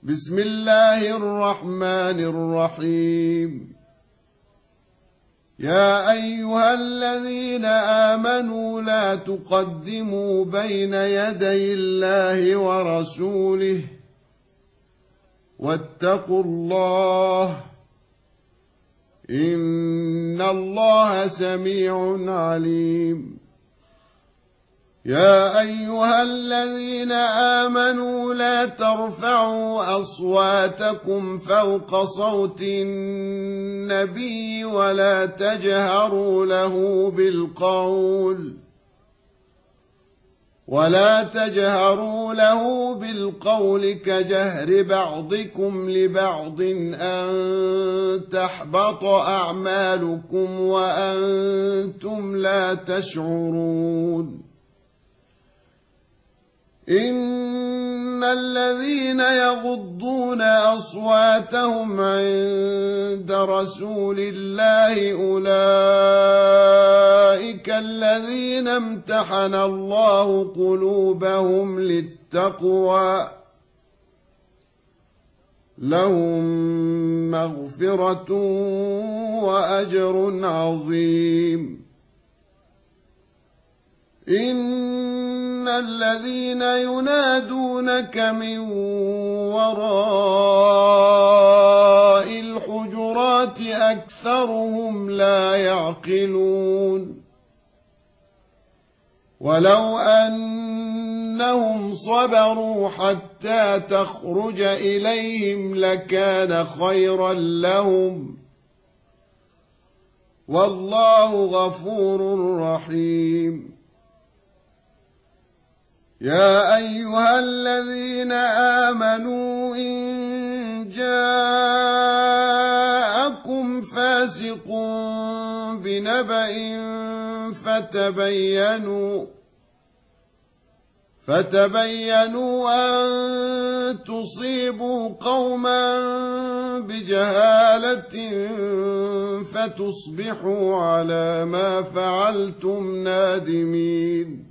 بسم الله الرحمن الرحيم. يا أيها الذين آمنوا لا تقدموا بين يدي الله ورسوله واتقوا الله إن الله سميع عليم. يا أيها الذين آمنوا لا ترفعوا أصواتكم فوق صوت النبي ولا تجهروا له بالقول كجهر بعضكم لبعض أن تحبط أعمالكم وأنتم لا تشعرون. إن الذين يغضون أصواتهم عند رسول الله أولئك الذين امتحن الله قلوبهم للتقوى لهم مغفرة وأجر عظيم. إن الذين ينادونك من وراء الحجرات أكثرهم لا يعقلون. ولو أنهم صبروا حتى تخرج إليهم لكان خيرا لهم والله غفور رحيم. يا أيها الذين آمنوا إن جاءكم فاسق بنبأ فتبينوا أن تصيبوا قوما بجهالة فتصبحوا على ما فعلتم نادمين.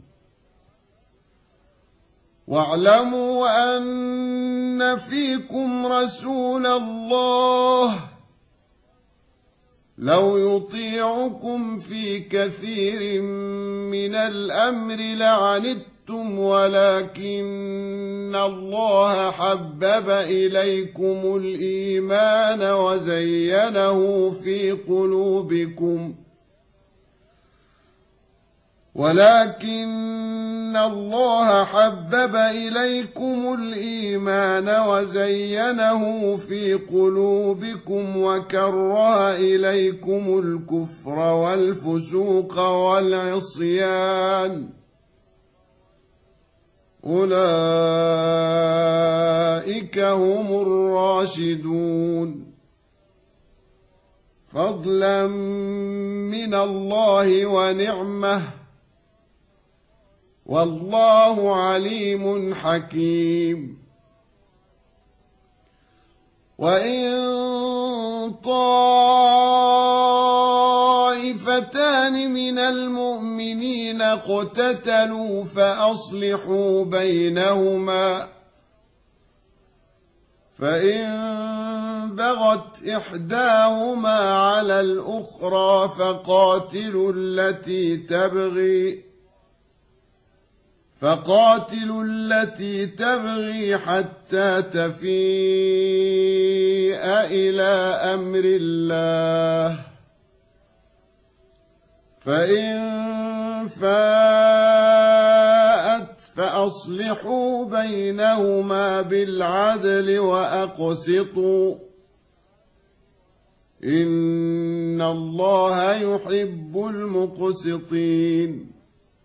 واعلموا أن فيكم رسول الله لو يطيعكم في كثير من الأمر لعنتم ولكن الله حبب إليكم الإيمان وزينه في قلوبكم وكره إليكم الكفر والفسوق والعصيان أولئك هم الراشدون فضلا من الله ونعمه والله عليم حكيم. وإن طائفتان من المؤمنين اقتتلوا فأصلحوا بينهما فإن بغت إحداهما على الأخرى فقاتلوا التي تبغي حتى تفيء إلى أمر الله فإن فاءت فأصلحوا بينهما بالعدل وأقسطوا إن الله يحب المقسطين.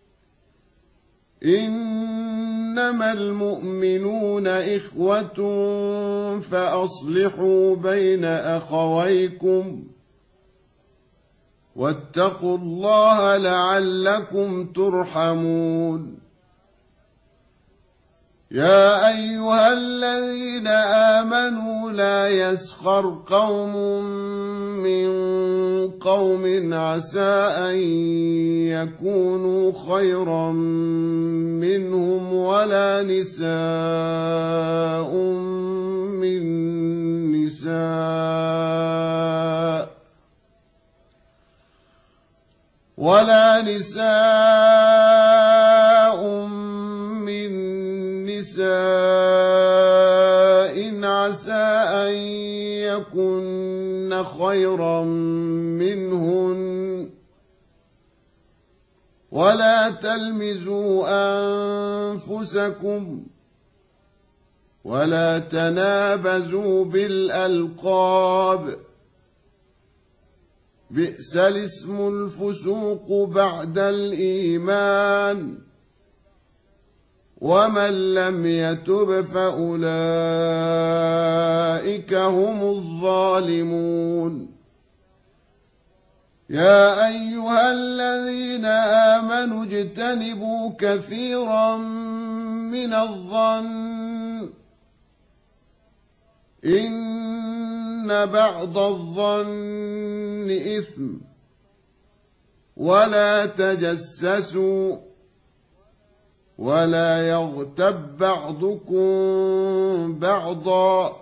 إنما المؤمنون إخوة فأصلحوا بين أخويكم واتقوا الله لعلكم ترحمون. يا أيها الذين آمنوا لا يسخر قوم من قوم عسى أن يكونوا خيرا منهم ولا نساء من ولا نساء من نساء عسى أن يكن خيرا منهن ولا تلمزوا أنفسكم ولا تنابزوا بالألقاب بئس الاسم الفسوق بعد الإيمان ومن لم يتب فأولئك هم الظالمون يا أيها الذين آمنوا اجتنبوا كثيرا من الظن إن بعض الظن إثم ولا تجسسوا ولا يغتب بعضكم بعضا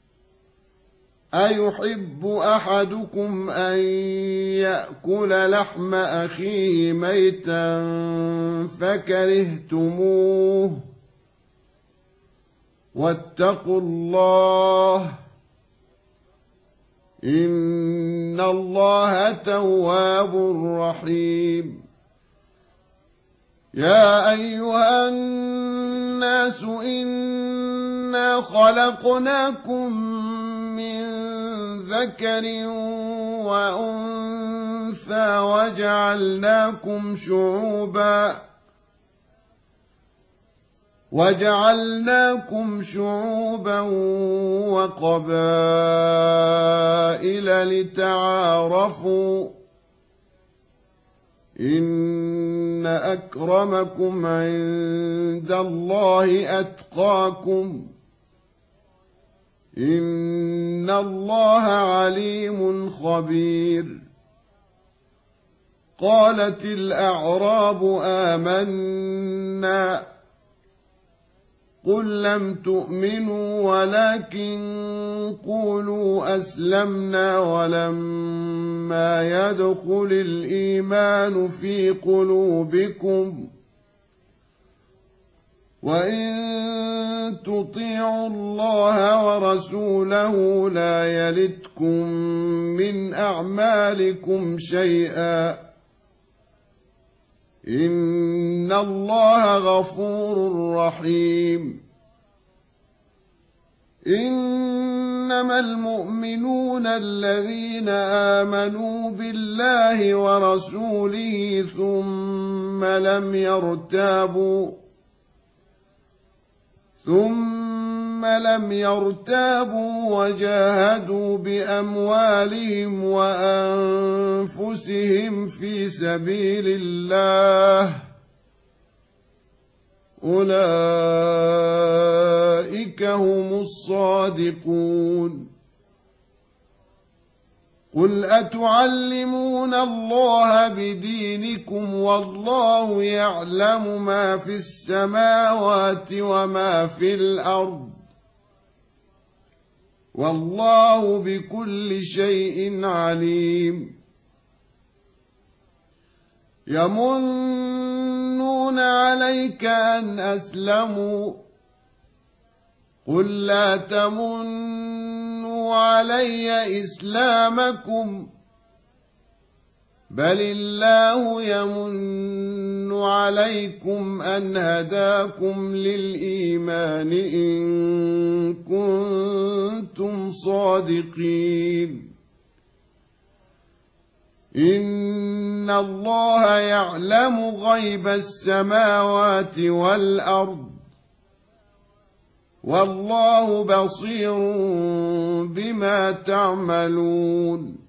أيحب أحدكم أن يأكل لحم أخيه ميتا فكرهتموه واتقوا الله إن الله تواب رحيم يا أيها الناس إنا خلقناكم من ذكر وأنثى وجعلناكم شعوبا وقبائل لتعارفوا إن أكرمكم عند الله أتقاكم إن الله عليم خبير قالت الأعراب آمنا قل لم تؤمنوا ولكن قولوا أسلمنا ولما يدخل الإيمان في قلوبكم وإن تطيعوا الله ورسوله لا يلتكم من أعمالكم شيئا إن الله غفور رحيم إنما المؤمنون الذين آمنوا بالله ورسوله ثم لم يرتابوا وجاهدوا بأموالهم وأنفسهم في سبيل الله أولئك هم الصادقون قل أتعلمون الله بدينكم والله يعلم ما في السماوات وما في الأرض والله بكل شيء عليم يمنون عليك أن أسلموا قل لا تمنوا علي إسلامكم بل الله يمن عليكم أن هداكم للإيمان إن كنتم صادقين إن الله يعلم غيب السماوات والأرض والله بصير بما تعملون